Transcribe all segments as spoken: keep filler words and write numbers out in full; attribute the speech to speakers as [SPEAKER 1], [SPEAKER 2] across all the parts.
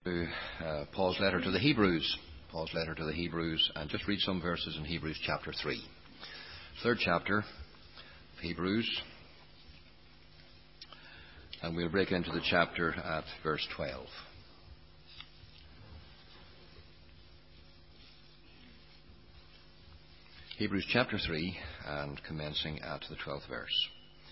[SPEAKER 1] to uh, Paul's letter to the Hebrews. Paul's letter to the Hebrews, and just read some verses in Hebrews chapter three. Third chapter of Hebrews, and we'll break into the chapter at verse twelve. Hebrews chapter three, and commencing at the twelfth verse.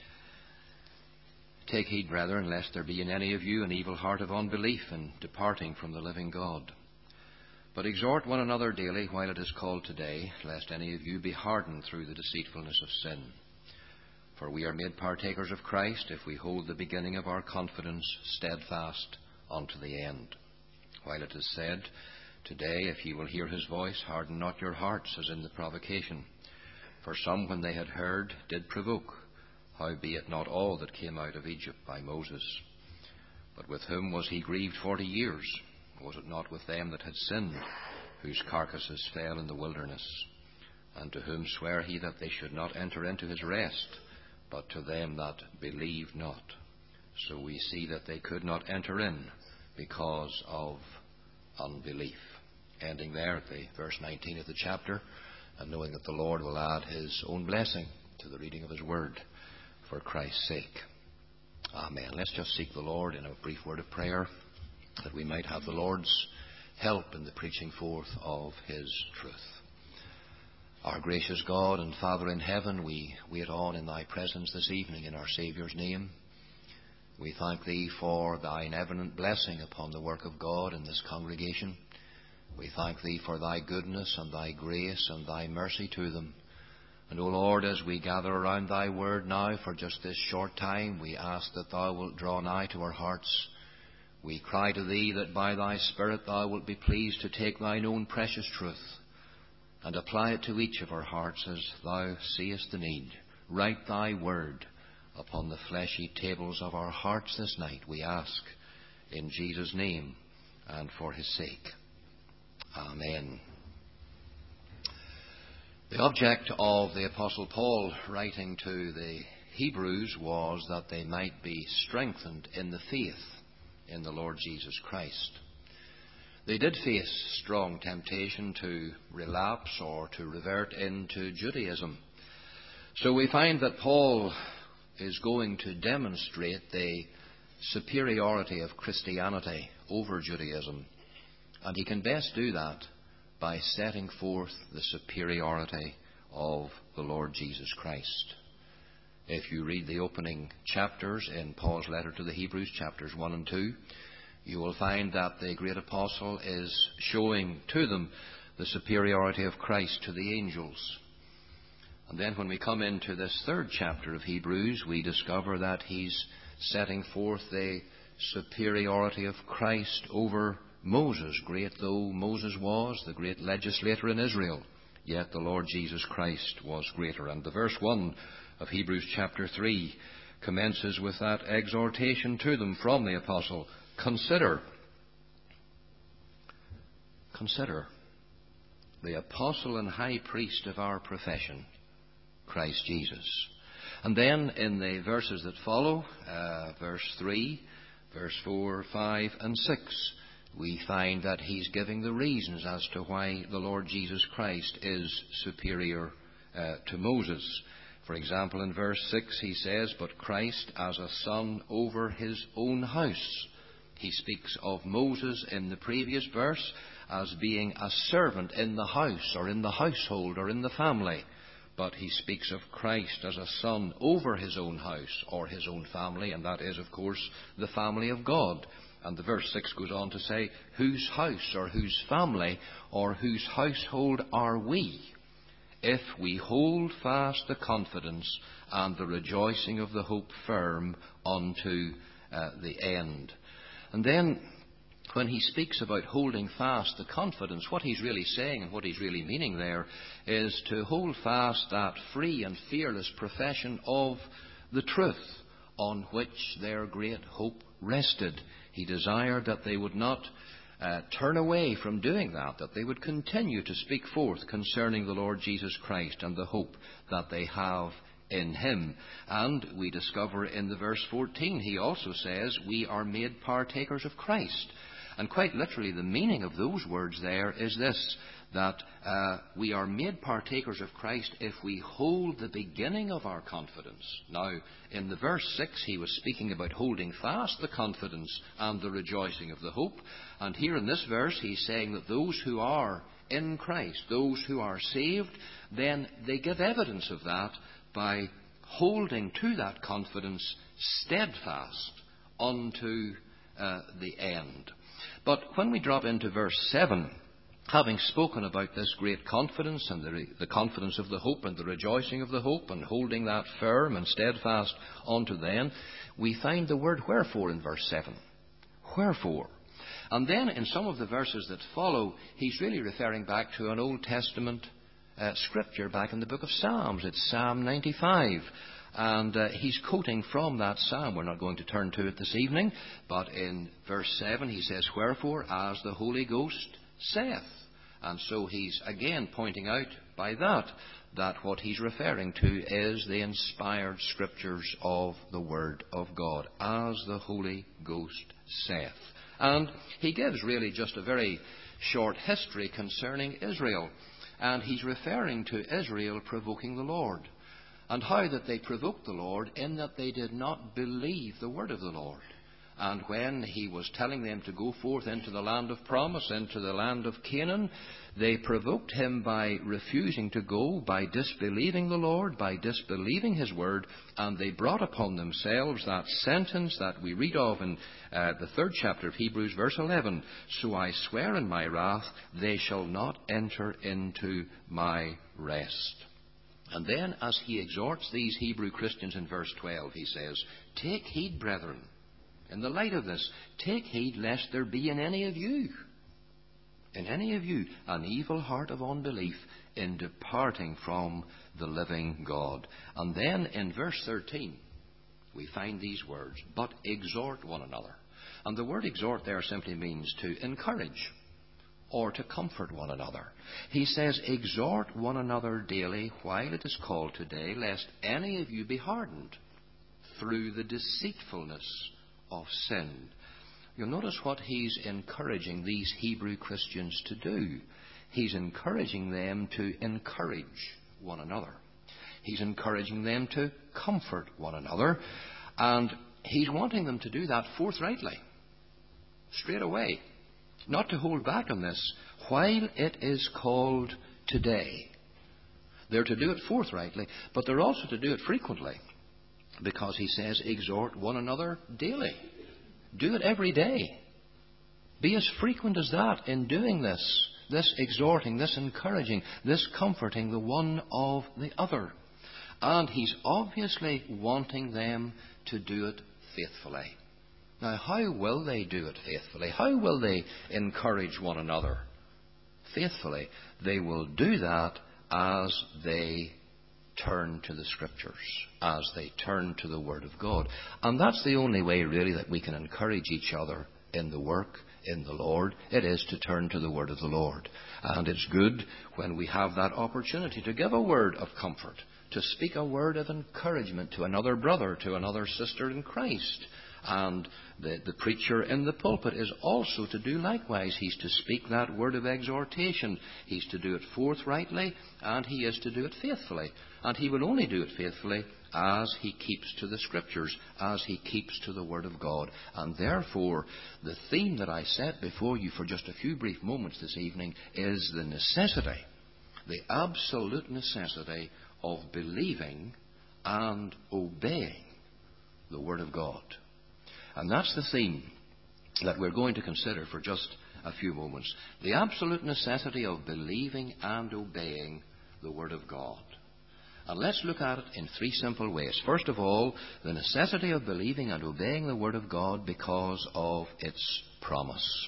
[SPEAKER 1] Take heed, brethren, lest there be in any of you an evil heart of unbelief in departing from the living God. But exhort one another daily while it is called today, lest any of you be hardened through the deceitfulness of sin. For we are made partakers of Christ if we hold the beginning of our confidence steadfast unto the end. While it is said, Today, if ye will hear his voice, harden not your hearts as in the provocation. For some, when they had heard, did provoke, howbeit not all that came out of Egypt by Moses. But with whom was he grieved forty years? Was it not with them that had sinned, whose carcasses fell in the wilderness? And to whom sware he that they should not enter into his rest, but to them that believed not? So we see that they could not enter in because of unbelief. Ending there at the verse nineteen of the chapter, and knowing that the Lord will add his own blessing to the reading of his word for Christ's sake. Amen. Let's just seek the Lord in a brief word of prayer, that we might have the Lord's help in the preaching forth of his truth. Our gracious God and Father in heaven, we wait on in thy presence this evening in our Saviour's name. We thank thee for thine evident blessing upon the work of God in this congregation. We thank thee for thy goodness and thy grace and thy mercy to them. And, O Lord, as we gather around thy word now for just this short time, we ask that thou wilt draw nigh to our hearts. We cry to thee that by thy Spirit thou wilt be pleased to take thine own precious truth and apply it to each of our hearts as thou seest the need. Write thy word upon the fleshy tables of our hearts this night, we ask, in Jesus' name and for his sake. Amen. The object of the Apostle Paul writing to the Hebrews was that they might be strengthened in the faith in the Lord Jesus Christ. They did face strong temptation to relapse or to revert into Judaism. So we find that Paul is going to demonstrate the superiority of Christianity over Judaism. And he can best do that by setting forth the superiority of the Lord Jesus Christ. If you read the opening chapters in Paul's letter to the Hebrews, chapters one and two, you will find that the great apostle is showing to them the superiority of Christ to the angels. And then when we come into this third chapter of Hebrews, we discover that he's setting forth the superiority of Christ over Moses. Great though Moses was, the great legislator in Israel, yet the Lord Jesus Christ was greater. And the verse one of Hebrews chapter three commences with that exhortation to them from the apostle. Consider, consider the apostle and high priest of our profession, Christ Jesus. And then in the verses that follow, uh, verse three, verse four, five and six, we find that he's giving the reasons as to why the Lord Jesus Christ is superior uh, to Moses. For example, in verse six he says, But Christ as a son over his own house. He speaks of Moses in the previous verse as being a servant in the house or in the household or in the family. But he speaks of Christ as a son over his own house or his own family, and that is, of course, the family of God. And the verse six goes on to say, Whose house or whose family or whose household are we, if we hold fast the confidence and the rejoicing of the hope firm unto uh, the end? And then when he speaks about holding fast the confidence, what he's really saying and what he's really meaning there is to hold fast that free and fearless profession of the truth on which their great hope rested. He desired that they would not uh, turn away from doing that, that they would continue to speak forth concerning the Lord Jesus Christ and the hope that they have in him. And we discover in the verse fourteen, he also says, we are made partakers of Christ. And quite literally, the meaning of those words there is this, that uh, we are made partakers of Christ if we hold the beginning of our confidence. Now, in the verse six, he was speaking about holding fast the confidence and the rejoicing of the hope. And here in this verse, he's saying that those who are in Christ, those who are saved, then they give evidence of that by holding to that confidence steadfast unto uh, the end. But when we drop into verse seven, having spoken about this great confidence and the, the confidence of the hope and the rejoicing of the hope and holding that firm and steadfast unto then, we find the word wherefore in verse seven. Wherefore. And then in some of the verses that follow, he's really referring back to an Old Testament uh, scripture back in the book of Psalms. It's Psalm ninety-five. And uh, he's quoting from that psalm. We're not going to turn to it this evening. But in verse seven he says, wherefore, as the Holy Ghost saith. And so he's again pointing out by that that what he's referring to is the inspired scriptures of the Word of God, as the Holy Ghost saith. And he gives really just a very short history concerning Israel. And he's referring to Israel provoking the Lord. And how that they provoked the Lord in that they did not believe the word of the Lord. And when he was telling them to go forth into the land of promise, into the land of Canaan, they provoked him by refusing to go, by disbelieving the Lord, by disbelieving his word, and they brought upon themselves that sentence that we read of in uh, the third chapter of Hebrews, verse eleven, so I swear in my wrath, they shall not enter into my rest. And then, as he exhorts these Hebrew Christians in verse twelve, he says, take heed, brethren, in the light of this, take heed lest there be in any of you, in any of you, an evil heart of unbelief in departing from the living God. And then in verse thirteen, we find these words, but exhort one another. And the word exhort there simply means to encourage or to comfort one another. He says, exhort one another daily while it is called today, lest any of you be hardened through the deceitfulness of sin. You'll notice what he's encouraging these Hebrew Christians to do. He's encouraging them to encourage one another. He's encouraging them to comfort one another. And he's wanting them to do that forthrightly, straight away. Not to hold back on this while it is called today. They're to do it forthrightly, but they're also to do it frequently. Because he says, exhort one another daily. Do it every day. Be as frequent as that in doing this. This exhorting, this encouraging, this comforting the one of the other. And he's obviously wanting them to do it faithfully. Now, how will they do it faithfully? How will they encourage one another faithfully? They will do that as they turn to the Scriptures, as they turn to the Word of God. And that's the only way, really, that we can encourage each other in the work, in the Lord. It is to turn to the Word of the Lord. And it's good when we have that opportunity to give a word of comfort, to speak a word of encouragement to another brother, to another sister in Christ. And the, the preacher in the pulpit is also to do likewise. He's to speak that word of exhortation. He's to do it forthrightly, and he is to do it faithfully. And he will only do it faithfully as he keeps to the Scriptures, as he keeps to the Word of God. And therefore, the theme that I set before you for just a few brief moments this evening is the necessity, the absolute necessity of believing and obeying the Word of God. And that's the theme that we're going to consider for just a few moments. The absolute necessity of believing and obeying the Word of God. And let's look at it in three simple ways. First of all, the necessity of believing and obeying the Word of God because of its promise.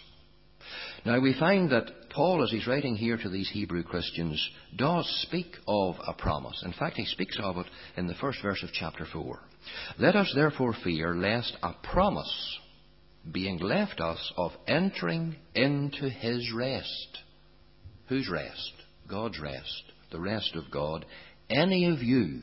[SPEAKER 1] Now we find that Paul, as he's writing here to these Hebrew Christians, does speak of a promise. In fact, he speaks of it in the first verse of chapter four. Let us therefore fear lest a promise being left us of entering into his rest. Whose rest? God's rest. The rest of God. Any of you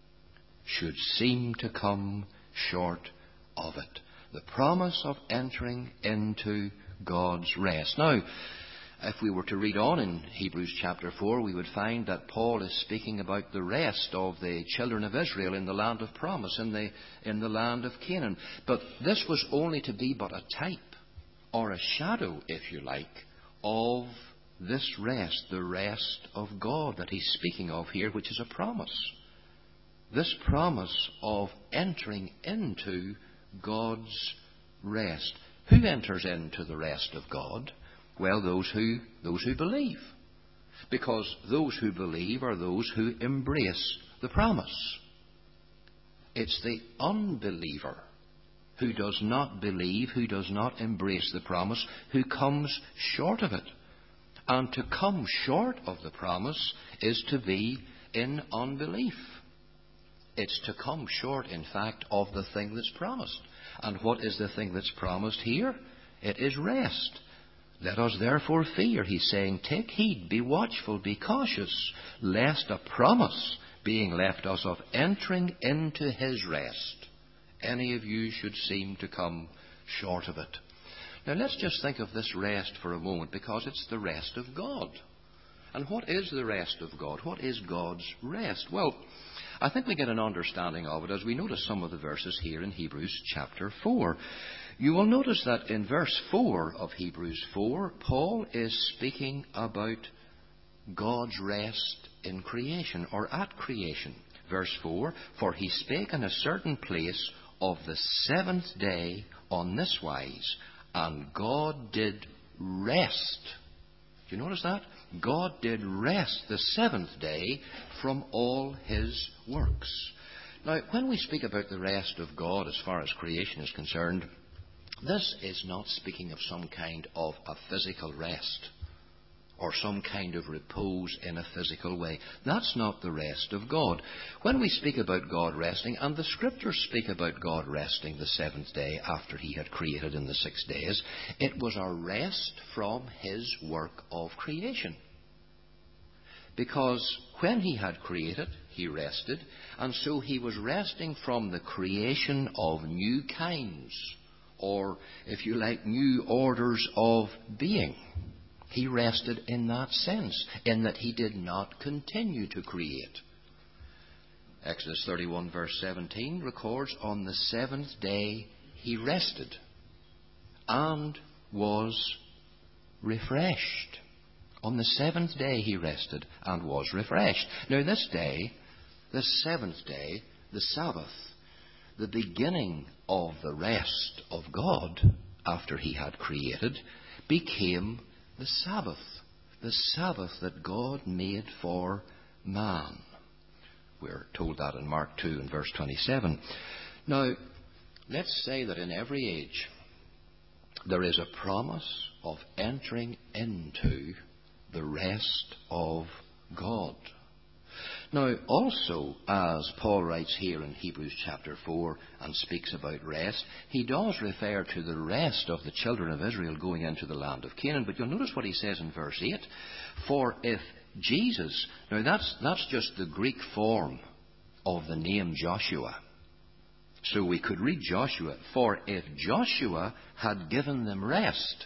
[SPEAKER 1] should seem to come short of it. The promise of entering into God's rest. Now, if we were to read on in Hebrews chapter four, we would find that Paul is speaking about the rest of the children of Israel in the land of promise, in the, in the land of Canaan. But this was only to be but a type, or a shadow, if you like, of this rest, the rest of God that he's speaking of here, which is a promise. This promise of entering into God's rest. Who enters into the rest of God? Well, those who, those who believe. Because those who believe are those who embrace the promise. It's the unbeliever who does not believe, who does not embrace the promise, who comes short of it. And to come short of the promise is to be in unbelief. It's to come short, in fact, of the thing that's promised. And what is the thing that's promised here? It is rest. Let us therefore fear, he's saying, take heed, be watchful, be cautious, lest a promise being left us of entering into his rest, any of you should seem to come short of it. Now let's just think of this rest for a moment, because it's the rest of God. And what is the rest of God? What is God's rest? Well, I think we get an understanding of it as we notice some of the verses here in Hebrews chapter four. You will notice that in verse four of Hebrews four, Paul is speaking about God's rest in creation, or at creation. Verse four, for he spake in a certain place of the seventh day on this wise, and God did rest. Do you notice that? God did rest the seventh day from all his works. Now, when we speak about the rest of God as far as creation is concerned, this is not speaking of some kind of a physical rest or some kind of repose in a physical way. That's not the rest of God. When we speak about God resting, and the Scriptures speak about God resting the seventh day after he had created in the six days, it was a rest from his work of creation. Because when he had created, he rested, and so he was resting from the creation of new kinds, or, if you like, new orders of being. He rested in that sense, in that he did not continue to create. Exodus thirty-one verse seventeen records, on the seventh day he rested and was refreshed. On the seventh day he rested and was refreshed. Now this day, this seventh day, the Sabbath, the beginning of the rest of God after he had created, became the Sabbath, the Sabbath that God made for man. We're told that in Mark two and verse twenty-seven. Now, let's say that in every age there is a promise of entering into the rest of God. Now, also, as Paul writes here in Hebrews chapter four and speaks about rest, he does refer to the rest of the children of Israel going into the land of Canaan. But you'll notice what he says in verse eight. For if Jesus, now that's, that's just the Greek form of the name Joshua. So we could read Joshua, for if Joshua had given them rest,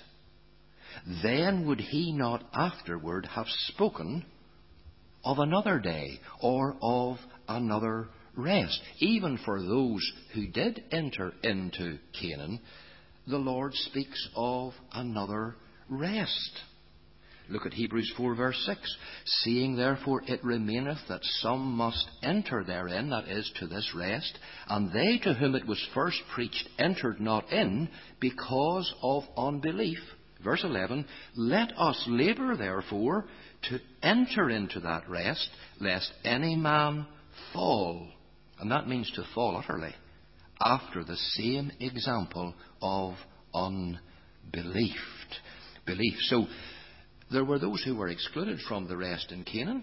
[SPEAKER 1] then would he not afterward have spoken of another day or of another rest? Even for those who did enter into Canaan, the Lord speaks of another rest. Look at Hebrews four verse six. Seeing therefore it remaineth that some must enter therein, that is, to this rest, and they to whom it was first preached entered not in because of unbelief. Verse eleven, let us labour therefore to enter into that rest, lest any man fall. And that means to fall utterly, after the same example of unbelief. Belief. So, there were those who were excluded from the rest in Canaan,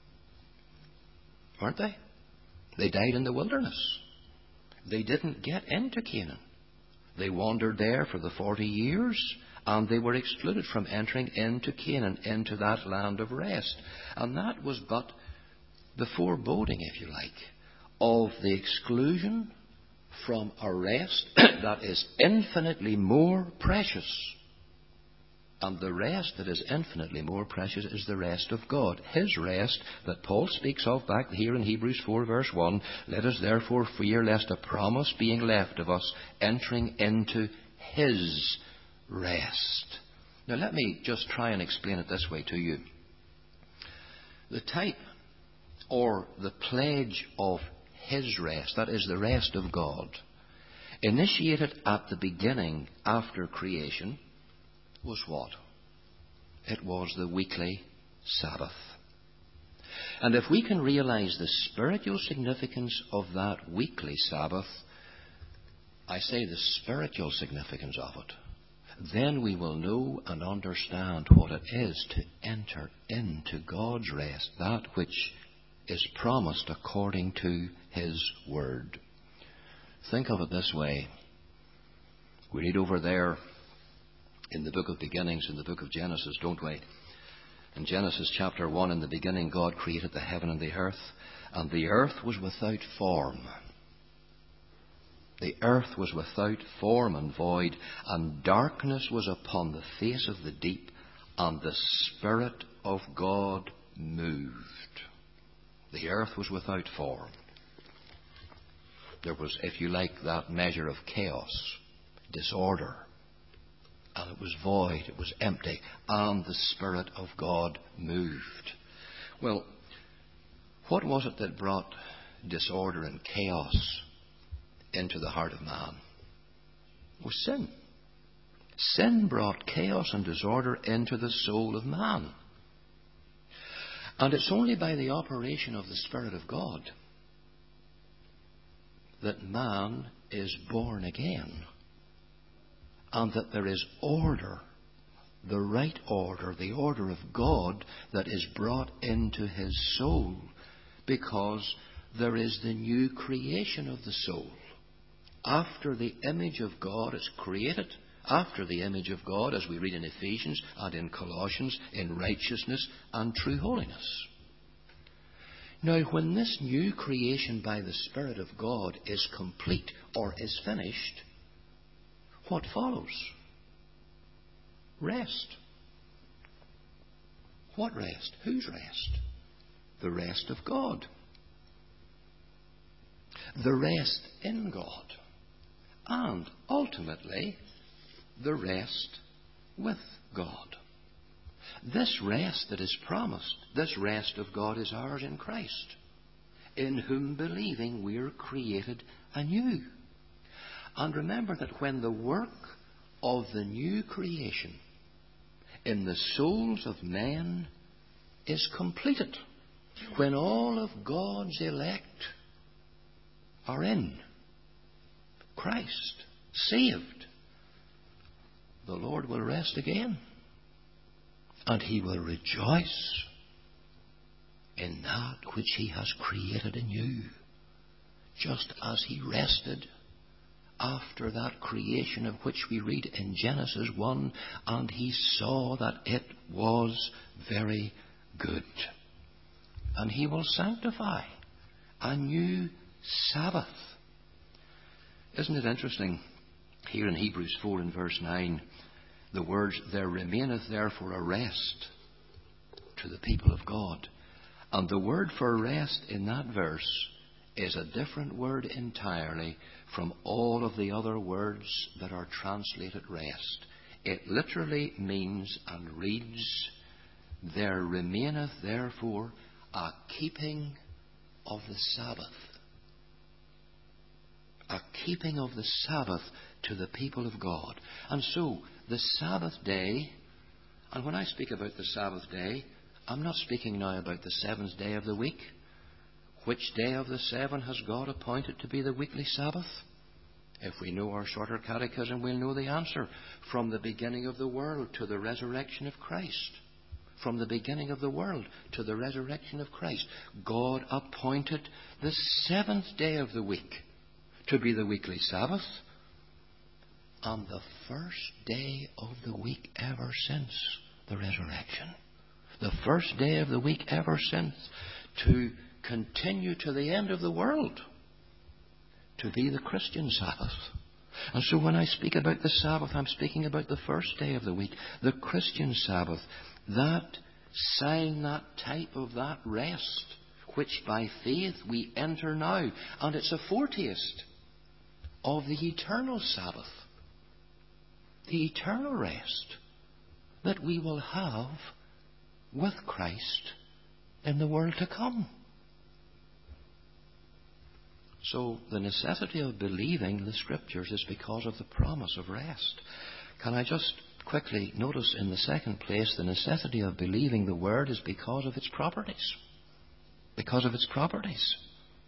[SPEAKER 1] weren't they? They died in the wilderness. They didn't get into Canaan. They wandered there for the forty years, and they were excluded from entering into Canaan, into that land of rest. And that was but the foreboding, if you like, of the exclusion from a rest that is infinitely more precious And the rest that is infinitely more precious is the rest of God. His rest that Paul speaks of back here in Hebrews four verse one. Let us therefore fear lest a promise being left of us entering into His rest. Now let me just try and explain it this way to you. The type or the pledge of His rest, that is the rest of God, initiated at the beginning after creation, was what? It was the weekly Sabbath. And if we can realize the spiritual significance of that weekly Sabbath, I say the spiritual significance of it, then we will know and understand what it is to enter into God's rest, that which is promised according to His Word. Think of it this way. We read over there in the book of beginnings, in the book of Genesis, don't we? In Genesis chapter one, in the beginning God created the heaven and the earth, and the earth was without form. The earth was without form and void, and darkness was upon the face of the deep, and the Spirit of God moved. The earth was without form. There was, if you like, that measure of chaos, disorder. And it was void, it was empty, and the Spirit of God moved. Well, what was it that brought disorder and chaos into the heart of man? It was sin. Sin brought chaos and disorder into the soul of man. And it's only by the operation of the Spirit of God that man is born again. And that there is order, the right order, the order of God that is brought into his soul, because there is the new creation of the soul. After the image of God is created, after the image of God, as we read in Ephesians and in Colossians, in righteousness and true holiness. Now, when this new creation by the Spirit of God is complete or is finished, what follows? Rest. What rest? Whose rest? The rest of God. The rest in God. And ultimately, the rest with God. This rest that is promised, this rest of God is ours in Christ, in whom believing we are created anew. And remember that when the work of the new creation in the souls of men is completed, when all of God's elect are in Christ, saved, the Lord will rest again. And He will rejoice in that which He has created anew, just as He rested after that creation of which we read in Genesis one, and He saw that it was very good. And He will sanctify a new Sabbath. Isn't it interesting? Here in Hebrews four and verse nine, the words, there remaineth therefore a rest to the people of God. And the word for rest in that verse is a different word entirely from all of the other words that are translated rest. It literally means and reads, there remaineth therefore a keeping of the Sabbath. A keeping of the Sabbath to the people of God. And so, the Sabbath day, and when I speak about the Sabbath day, I'm not speaking now about the seventh day of the week. Which day of the seven has God appointed to be the weekly Sabbath? If we know our shorter catechism, we'll know the answer. From the beginning of the world to the resurrection of Christ. From the beginning of the world to the resurrection of Christ. God appointed the seventh day of the week to be the weekly Sabbath. On the first day of the week ever since the resurrection. The first day of the week ever since, to continue to the end of the world, to be the Christian Sabbath. And so when I speak about the Sabbath, I'm speaking about the first day of the week, the Christian Sabbath, that sign, that type of that rest, which by faith we enter now. And it's a foretaste of the eternal Sabbath, the eternal rest that we will have with Christ in the world to come. So the necessity of believing the Scriptures is because of the promise of rest. Can I just quickly notice in the second place, the necessity of believing the Word is because of its properties. Because of its properties.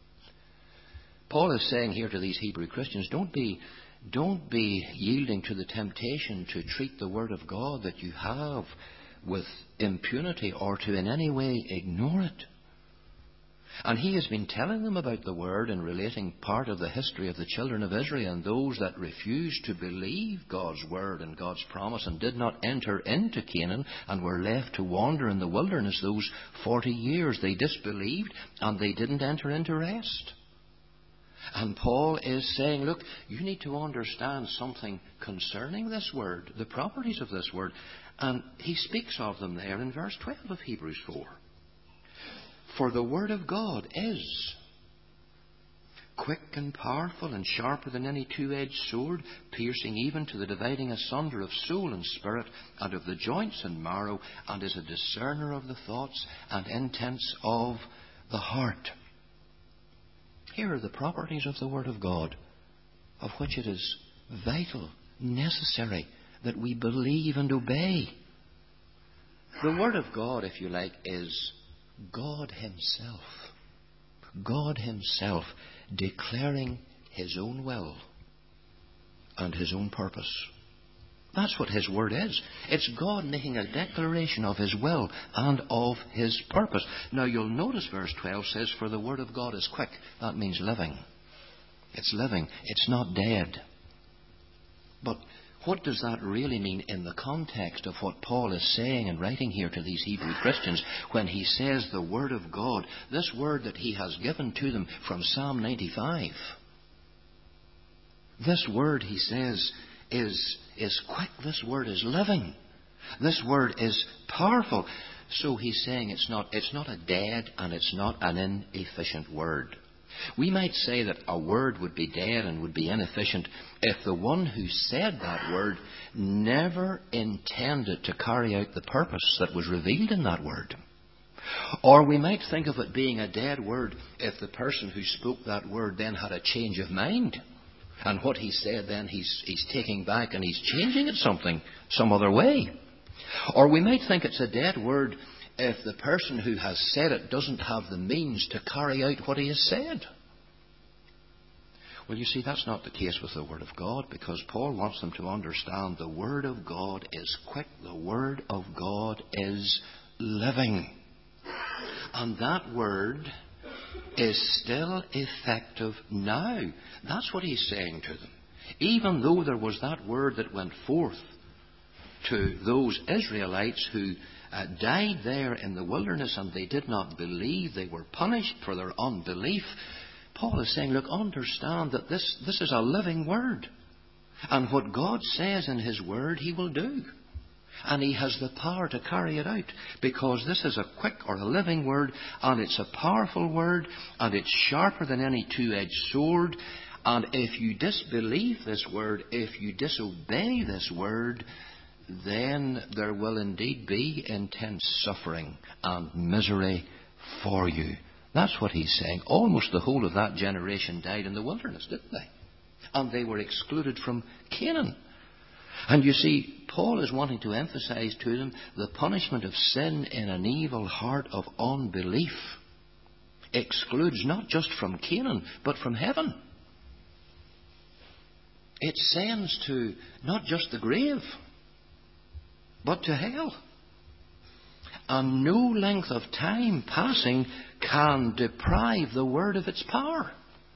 [SPEAKER 1] Paul is saying here to these Hebrew Christians, don't be, don't be yielding to the temptation to treat the Word of God that you have with impunity or to in any way ignore it. And he has been telling them about the Word and relating part of the history of the children of Israel and those that refused to believe God's Word and God's promise and did not enter into Canaan and were left to wander in the wilderness those forty years. They disbelieved and they didn't enter into rest. And Paul is saying, look, you need to understand something concerning this Word, the properties of this Word. And he speaks of them there in verse twelve of Hebrews four. For the Word of God is quick and powerful and sharper than any two-edged sword, piercing even to the dividing asunder of soul and spirit and of the joints and marrow, and is a discerner of the thoughts and intents of the heart. Here are the properties of the Word of God, of which it is vital, necessary, that we believe and obey. The Word of God, if you like, is God Himself. God Himself declaring His own will and His own purpose. That's what His Word is. It's God making a declaration of His will and of His purpose. Now you'll notice verse twelve says, for the Word of God is quick. That means living. It's living. It's not dead. But what does that really mean in the context of what Paul is saying and writing here to these Hebrew Christians when he says the Word of God, this Word that he has given to them from Psalm ninety-five? This Word, he says, is, is quick. This Word is living. This Word is powerful. So he's saying it's not, it's not a dead and it's not an inefficient Word. We might say that a word would be dead and would be inefficient if the one who said that word never intended to carry out the purpose that was revealed in that word. Or we might think of it being a dead word if the person who spoke that word then had a change of mind. And what he said then he's, he's taking back and he's changing it something, some other way. Or we might think it's a dead word if the person who has said it doesn't have the means to carry out what he has said. Well, you see, that's not the case with the Word of God, because Paul wants them to understand the Word of God is quick, the Word of God is living. And that Word is still effective now. That's what he's saying to them. Even though there was that word that went forth to those Israelites who Uh, died there in the wilderness and they did not believe, they were punished for their unbelief. Paul is saying, look, understand that this, this is a living word. And what God says in His word, He will do. And He has the power to carry it out, because this is a quick or a living word, and it's a powerful word, and it's sharper than any two-edged sword. And if you disbelieve this word, if you disobey this word, then there will indeed be intense suffering and misery for you. That's what he's saying. Almost the whole of that generation died in the wilderness, didn't they? And they were excluded from Canaan. And you see, Paul is wanting to emphasize to them the punishment of sin in an evil heart of unbelief excludes not just from Canaan, but from heaven. It sends to not just the grave, but to hell. And no length of time passing can deprive the Word of its power.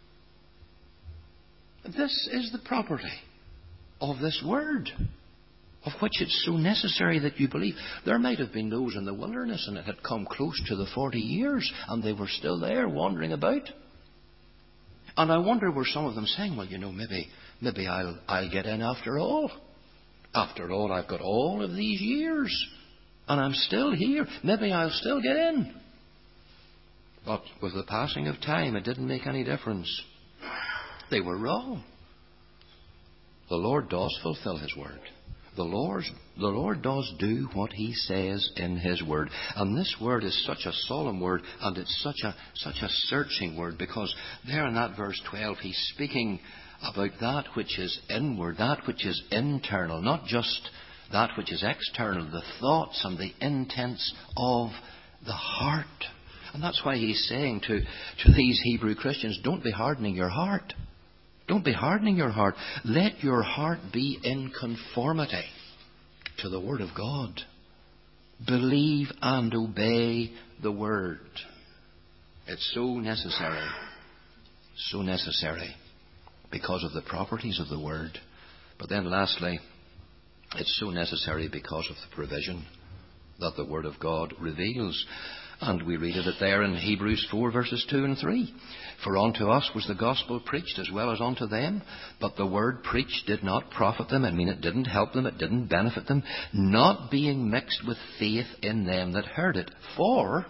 [SPEAKER 1] This is the property of this Word, of which it's so necessary that you believe. There might have been those in the wilderness and it had come close to the forty years and they were still there wandering about. And I wonder, were some of them saying, well, you know, maybe maybe I'll, I'll get in after all. After all, I've got all of these years, and I'm still here. Maybe I'll still get in. But with the passing of time, it didn't make any difference. They were wrong. The Lord does fulfill His word. The Lord, the Lord does do what He says in His word. And this word is such a solemn word, and it's such a, such a searching word, because there in that verse twelve, He's speaking about that which is inward, that which is internal, not just that which is external, the thoughts and the intents of the heart. And that's why He's saying to, to these Hebrew Christians, don't be hardening your heart. Don't be hardening your heart. Let your heart be in conformity to the Word of God. Believe and obey the Word. It's so necessary. So necessary because of the properties of the Word. But then lastly, it's so necessary because of the provision that the Word of God reveals. And we read of it there in Hebrews four, verses two and three. For unto us was the gospel preached as well as unto them, but the word preached did not profit them. I mean, it didn't help them, it didn't benefit them, not being mixed with faith in them that heard it. For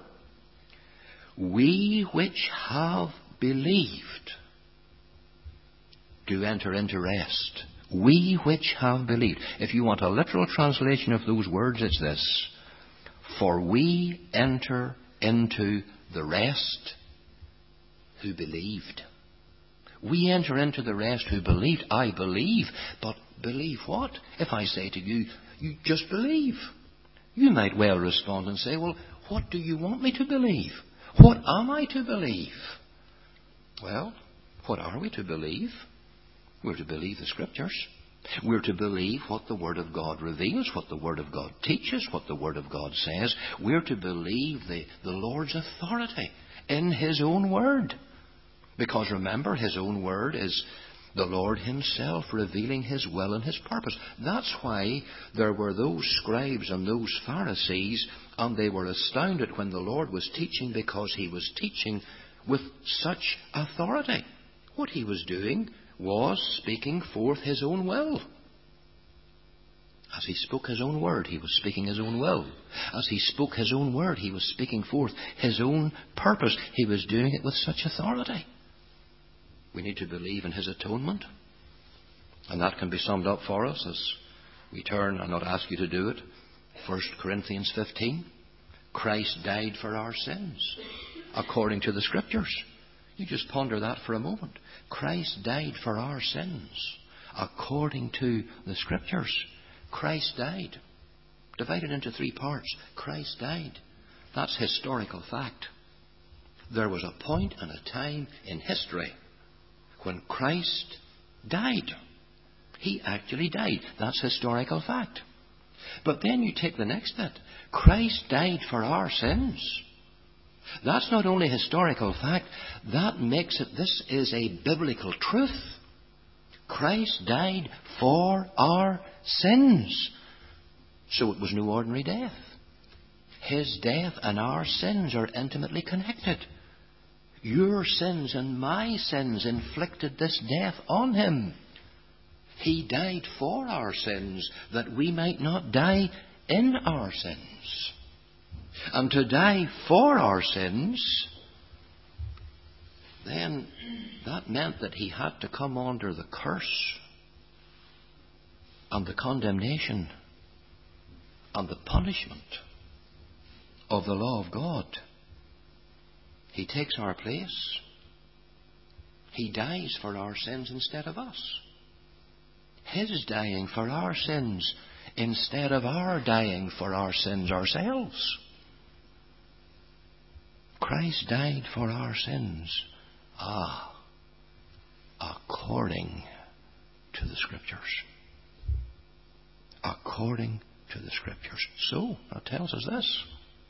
[SPEAKER 1] we which have believed do enter into rest. We which have believed. If you want a literal translation of those words, it's this. For we enter into the rest who believed. We enter into the rest who believed. I believe. But believe what? If I say to you, you just believe. You might well respond and say, well, what do you want me to believe? What am I to believe? Well, what are we to believe? We're to believe the Scriptures. We're to believe what the Word of God reveals, what the Word of God teaches, what the Word of God says. We're to believe the, the Lord's authority in His own Word. Because remember, His own Word is the Lord Himself revealing His will and His purpose. That's why there were those scribes and those Pharisees, and they were astounded when the Lord was teaching, because He was teaching with such authority. What He was doing was speaking forth His own will. As He spoke His own word, He was speaking His own will. As He spoke His own word, He was speaking forth His own purpose. He was doing it with such authority. We need to believe in His atonement. And that can be summed up for us as we turn, I'll not ask you to do it, First Corinthians fifteen. Christ died for our sins, according to the Scriptures. You just ponder that for a moment. Christ died for our sins, according to the Scriptures. Christ died. Divided into three parts. Christ died. That's historical fact. There was a point and a time in history when Christ died. He actually died. That's historical fact. But then you take the next bit. Christ died for our sins. That's not only historical fact, that makes it, this is a biblical truth. Christ died for our sins. So it was no ordinary death. His death and our sins are intimately connected. Your sins and my sins inflicted this death on Him. He died for our sins, that we might not die in our sins. And to die for our sins, then that meant that He had to come under the curse and the condemnation and the punishment of the law of God. He takes our place. He dies for our sins instead of us. His dying for our sins instead of our dying for our sins ourselves. Christ died for our sins. Ah, according to the Scriptures. According to the Scriptures. So, that tells us this.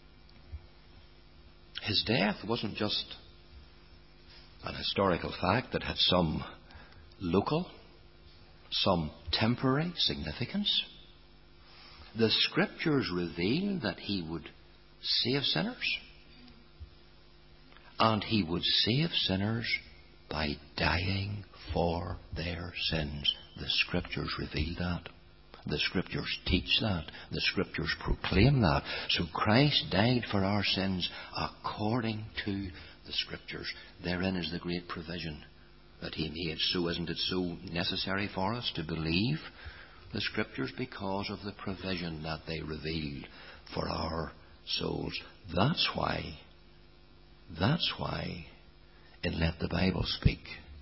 [SPEAKER 1] His death wasn't just an historical fact that had some local, some temporary significance. The Scriptures reveal that He would save sinners. And He would save sinners by dying for their sins. The Scriptures reveal that. The Scriptures teach that. The Scriptures proclaim that. So Christ died for our sins according to the Scriptures. Therein is the great provision that He made. So isn't it so necessary for us to believe the Scriptures because of the provision that they reveal for our souls? That's why, that's why in Let the Bible Speak,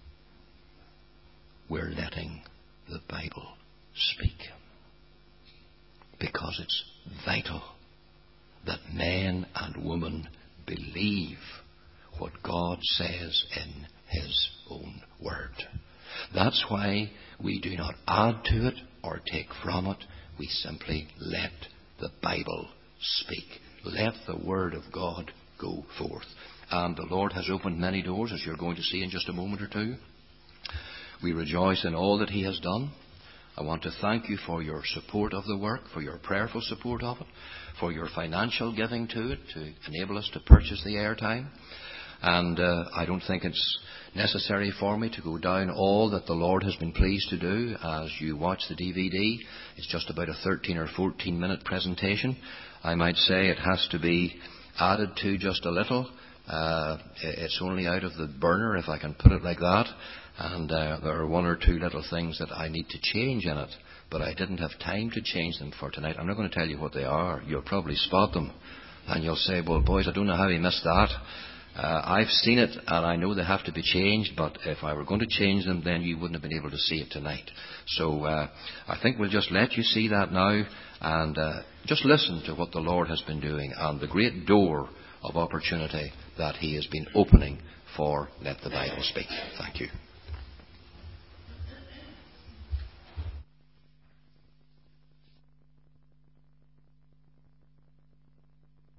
[SPEAKER 1] we're letting the Bible speak. Because it's vital that men and women believe what God says in His own Word. That's why we do not add to it or take from it. We simply let the Bible speak. Let the Word of God go forth. And the Lord has opened many doors, as you're going to see in just a moment or two. We rejoice in all that He has done. I want to thank you for your support of the work, for your prayerful support of it, for your financial giving to it, to enable us to purchase the airtime. And uh, I don't think it's necessary for me to go down all that the Lord has been pleased to do as you watch the D V D. It's just about a thirteen or fourteen minute presentation. I might say it has to be added to just a little. Uh, it's only out of the burner, if I can put it like that. And uh, there are one or two little things that I need to change in it. But I didn't have time to change them for tonight. I'm not going to tell you what they are. You'll probably spot them. And you'll say, well, boys, I don't know how he missed that. Uh, I've seen it, and I know they have to be changed. But if I were going to change them, then you wouldn't have been able to see it tonight. So uh, I think we'll just let you see that now. And uh, just listen to what the Lord has been doing and the great door of opportunity that He has been opening for Let the Bible Speak. Thank you.